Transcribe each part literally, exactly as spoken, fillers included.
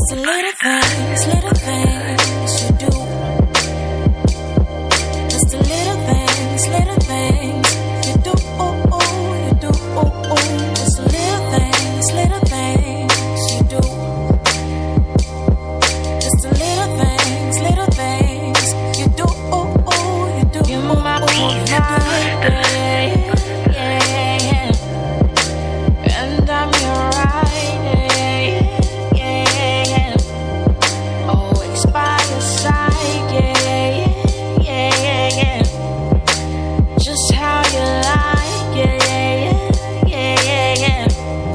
It's the little things, little things you do. It's the little things, little things you do. Oh, oh, you do. Oh, oh. It's the little things, little things you do. It's the little things, little things you do. Oh, oh, you do. You move my body, yeah, yeah, yeah. And I'm your right, yeah, yeah, yeah. Always by your side, yeah, yeah, yeah, yeah. Just how you like, yeah, yeah, yeah, yeah.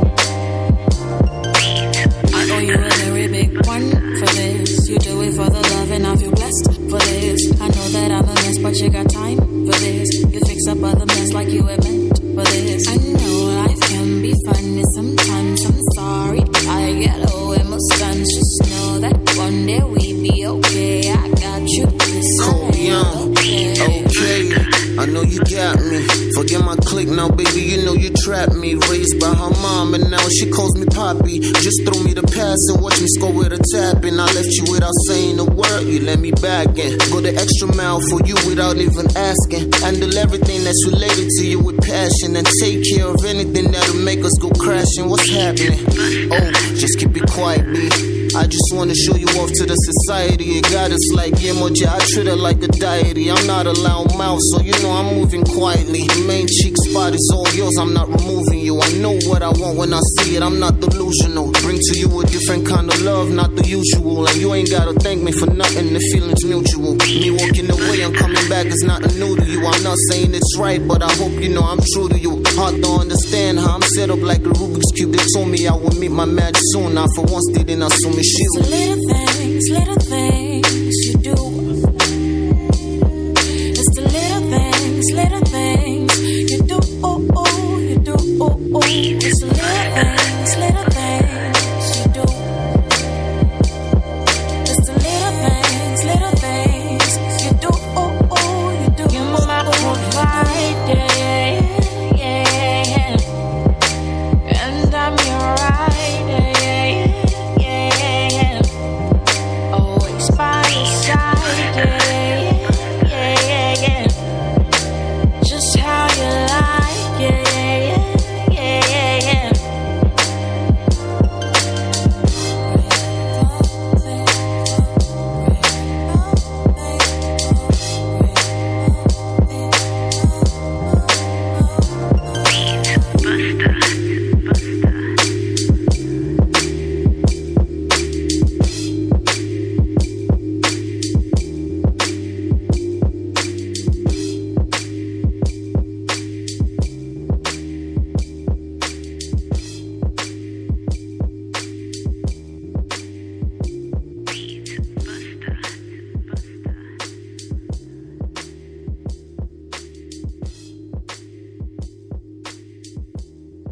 I owe you a very big one for this. You do it for the love and I feel blessed for this. I know that I'm a mess, but you got time for this. You fix up other mess like you were meant for this. I know life can be funny sometimes. I'm sorry, I get low emotions. Just know that one day we be okay. I got you. Cold young, okay. I know you got me. Forget my clique now, baby. You know you trapped me. Raised by her mom, and now she calls me Poppy. Just throw me the pass and watch me score with a tap. And I left you without saying a word. You let me back in. Go the extra mile for you without even asking. Handle everything that's related to you with passion. And take care of anything that'll make us go crashing. What's happening? Oh, just keep it quiet, B. I just wanna show you off to the society. It got us like emoji, I treat it like a deity. I'm not a loud mouth, so you know I'm moving quietly. The main cheek spot is all yours, I'm not removing you. I know what I want when I see it, I'm not delusional. Bring to you a different kind of love, not the usual. And you ain't gotta thank me for nothing, the feeling's mutual. Me walking away, I'm coming back, it's nothing new to you. I'm not saying it's right, but I hope you know I'm true to you. Hard to understand how I'm set up like a Rubik's Cube. They told me I would meet my match soon, I for once didn't assume it's you. It's the little things, little things you do. It's the little things, little things.